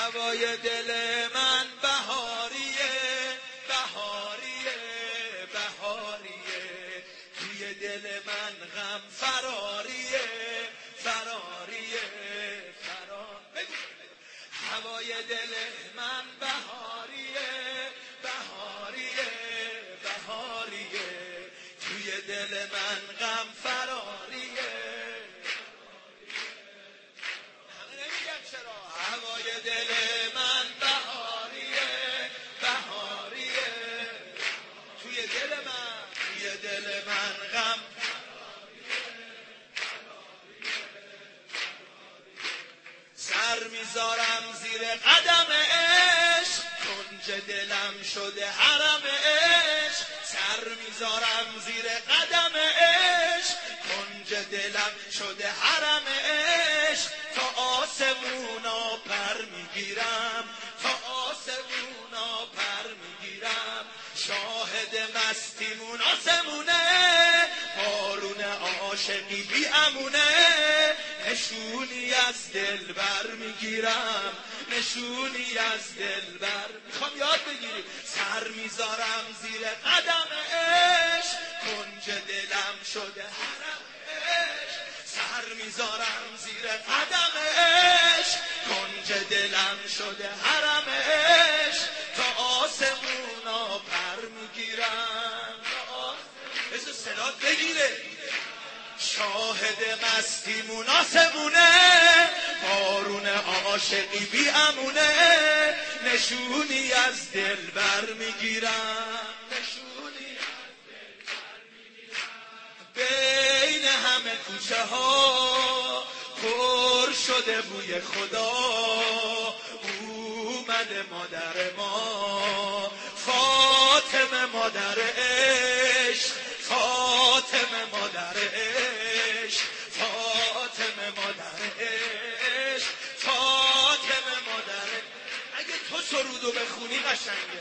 هوای دل من بهاریه، بهاریه، بهاریه، توی دل من غم فراریه، فراریه، هوای دل من بهاریه، بهاریه، بهاریه، توی دل من غم فراریه. همه نمیگم چرا. هوای دل من بهاریه، بهاریه، توی دل من، توی دل من غم. سر میذارم زیر قدم عشق، کنج دلم شده حرم عشق. سر میذارم زیر قدم عشق، کنج دلم شده حرم عشق. تا آسمونا پر میگیرم، تا آسمونا پر میگیرم. شاهد مستیمون آسمونه، بارون عاشقی بی امونه. نشونی از دل بر میگیرم، نشونی از دل بر. میخوام یاد بگیری. سر میذارم زیر قدم عشق، کنج دلم شده حرم عشق. سر میذارم زیر قدم عشق، کنج دلم شده حرم عشق. تا آسمونا پر میگیرم، بذار صدات بگیره. شاهد مستیمون آسمونه، بارون عاشقی بی امونه. نشونی از دل بر میگیرم، نشونی از دل بر میگیرم. بین همه کوچه ها پر شده بوی خدا. اومده مادر ما، فاطمه مادر عشق، فاطمه مادر عشق، فاطمه مادر عشق، فاطمه مادر. اگه تو سرودو بخونی قشنگه.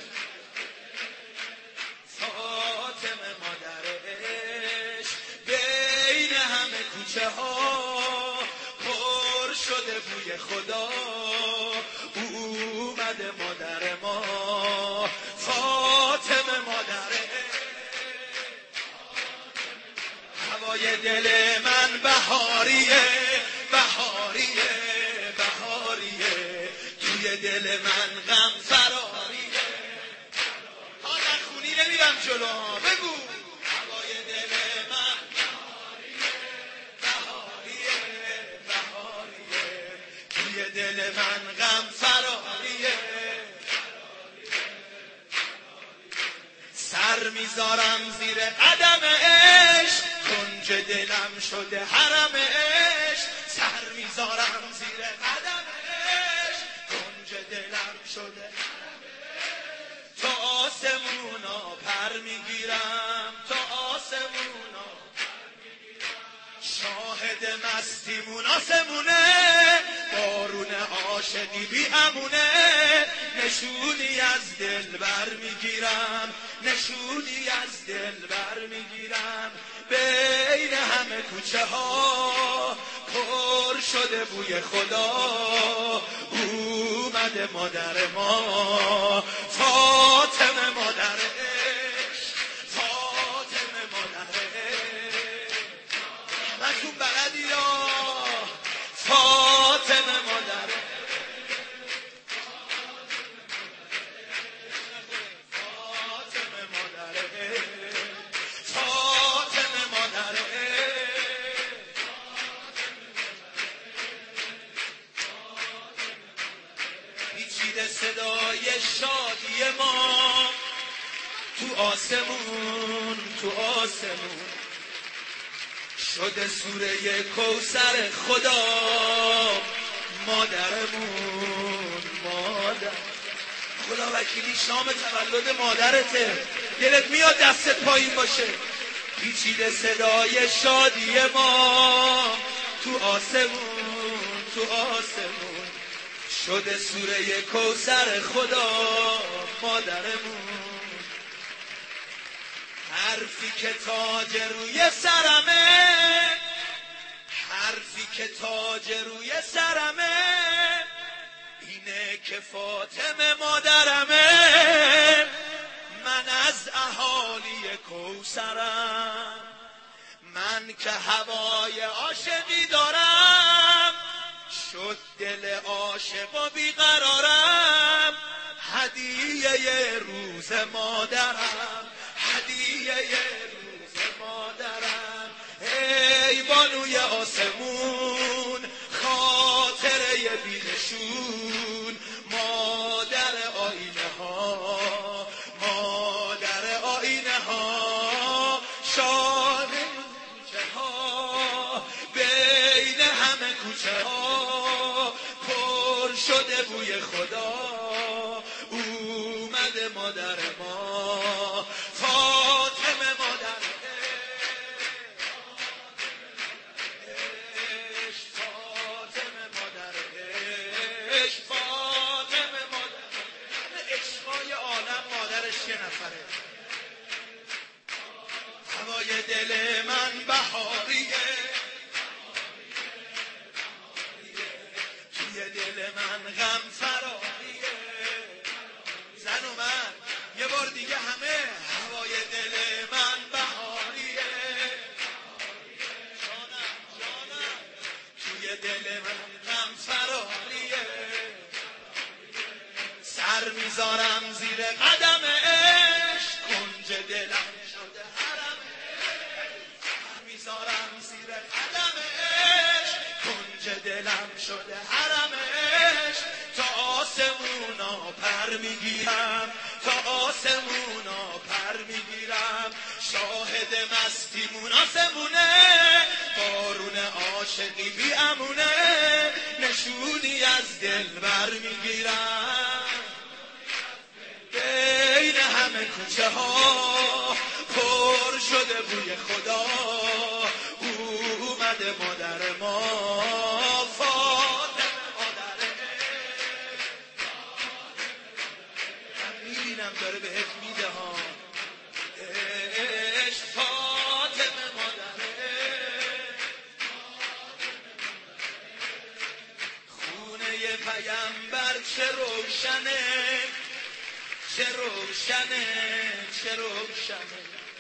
فاطمه مادر عشق، بین همه کوچه ها پر شده بوی خدا. اومده مادر ما، فاطمه مادر عشق. هوای دل من بهاریه، بهاریه، بهاریه، توی دل من غم فراریه. تا نخونی نمیرم جلو. بگو. هوای دل من بهاریه، بهاریه، بهاریه، توی دل من غم فراریه. سر میذارم زیر قدم عشق، کنج دلم شده حرم عشق. سر میذارم زیر قدم عشق، کنج دلم شده حرم عشق. تا آسمونا پر میگیرم، تا آسمونا پر میگیرم. شاهد مستیمون آسمونه، بارون عاشقی بی امونه. نشونی از دل بر میگیرم، نشونی از دل بر میگیرم. بین همه کوچه ها پر شده بوی خدا. اومده مادر ما، فاطمه مادر عشق، فاطمه مادر عشق. همتون بلدی یا فاطمه مادر عشق. صدای شادی ما تو آسمون، تو آسمون شده سوره کوثر خدا. مادرمون، مادر خدا وکیلی شام تولد مادرته. دلت میاد دستت پایین باشه. پیچیده صدای شادی ما تو آسمون، تو آسمون شده سوره کوثر خدا. مادرمون حرفی که تاج روی سرمه، حرفی که تاج روی سرمه، اینه اینه که فاطمه مادرمه، من از اهالی کوثرم، من که هوای عاشقی دارم، شد دل عاشق و بیقرارم، هدیه روز مادرم، هدیه روز مادرم. ای بانوی آسمون، خاطره بینشون، مادر آینه ها، مادر آینه ها، شاه کوچه ها، بین همه کوچه ها پر شده بوی خدا، اومده مادر ما، فاطمه مادر عشق، فاطمه مادر عشق، فاطمه مادر عشقای عالم مادرش یه نفره. هوای دل من بهاریه، توی دل من غم فراریه. زن و من یه بار دیگه همه، هوای دل من بهاریه، جانم جانم، توی دل من غم فراریه. سر میذارم زیر قدم عشق، کنج دلم شده حرم، میذارم زیر قدم عشق، کنج دلم شده حرم عشق. تا آسمونا پر میگیرم، تا آسمونا پر میگیرم، شاهد مستیمون آسمونه، بارون عاشقی بی امونه، نشونی از دل بر میگیرم. بین همه کوچه ها پر شده بوی خدا، اومده مادر ما، فاطمه مادر من میبینم داره بهت میده ها عشق، فاطمه مادر خونه پیمبر چه روشنه، چه روشنه، چه روشنه،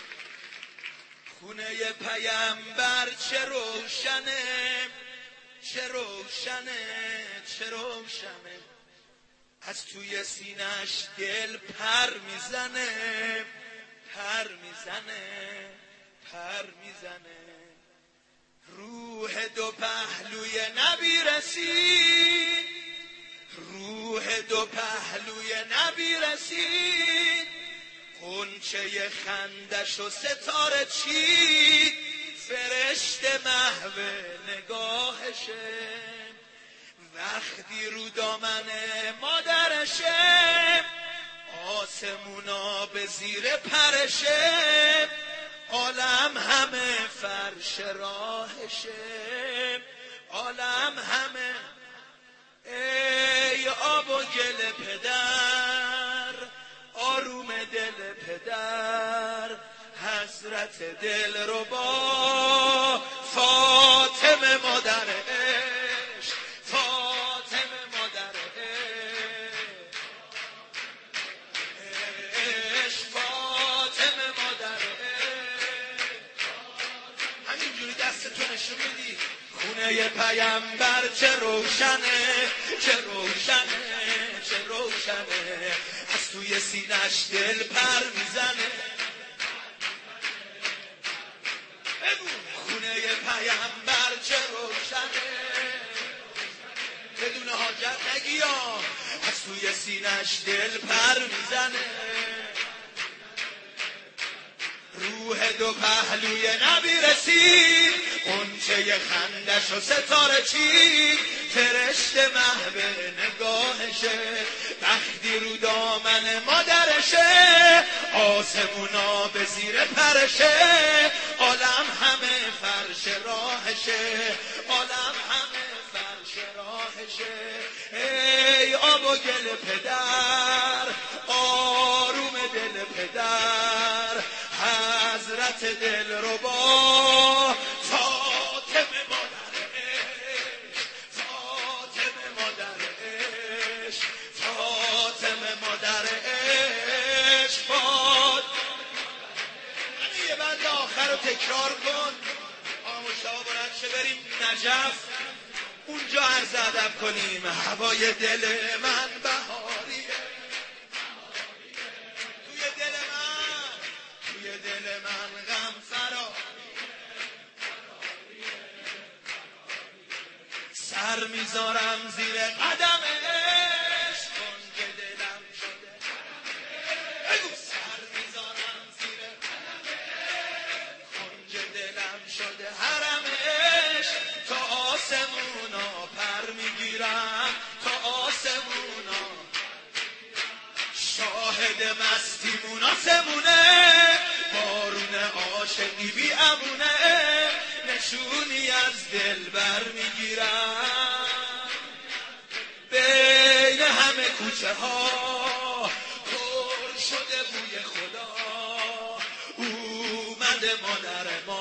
خونه پیمبر چه روشنه، چه روشنه، چه روشنه. از توی سینش دل پر میزنه، پر میزنه، پر میزنه. روح دو پهلوی نبی رسید، روح دو پهلوی نبی رسید، غنچه خندش و ستاره چید، فرشته محو نگاهشه، وقتی رو دامن مادرشه، آسمونا به زیر پرشه، عالم همه فرش راهشه، عالم همه. ای آب و گل پدر، آروم دل پدر، حضرت دل رو با فاطمه مادر عشق، فاطمه مادر عشق، فاطمه مادر عشق. همینجوری دستتو نشون میدی. خونه پیمبر چه روشنه، چه روشنه، چه روشنه، از توی سینش دل پر میزنه. خونه پیمبر چه روشنه، بدون حاجت نگیا، از توی سینش دل پر میزنه. روح دو پهلوی نبی رسید، غنچه خندش و ستاره چید، فرشته محو نگاهشه، وقتی رو دامن مادرشه، آسمونا به زیر پرشه، عالم همه فرش راهشه، عالم همه فرش راهشه. ای آب و گل پدر، آروم دل پدر، حضرت دل رو با فاطمه مادر عشق، فاطمه مادر عشق، تکرار کن. مشتاق بلند شه بریم نجف، اونجا عرض ادب کنیم. هوای دل من بهاریه، توی دل من غم سر میذارم زیر قدمش، کنج دلم شده. بگو سر میذارم زیر قدمش، کنج دلم شده حرمش. تا آسمونا پر میگیرم، تا آسمونا شاهد مستیمون آسمونه. بارون عاشقی بی امونه، نشونی از دل بر میگیرم. بین همه کوچه ها پر شده بوی خدا، اومده مادر ما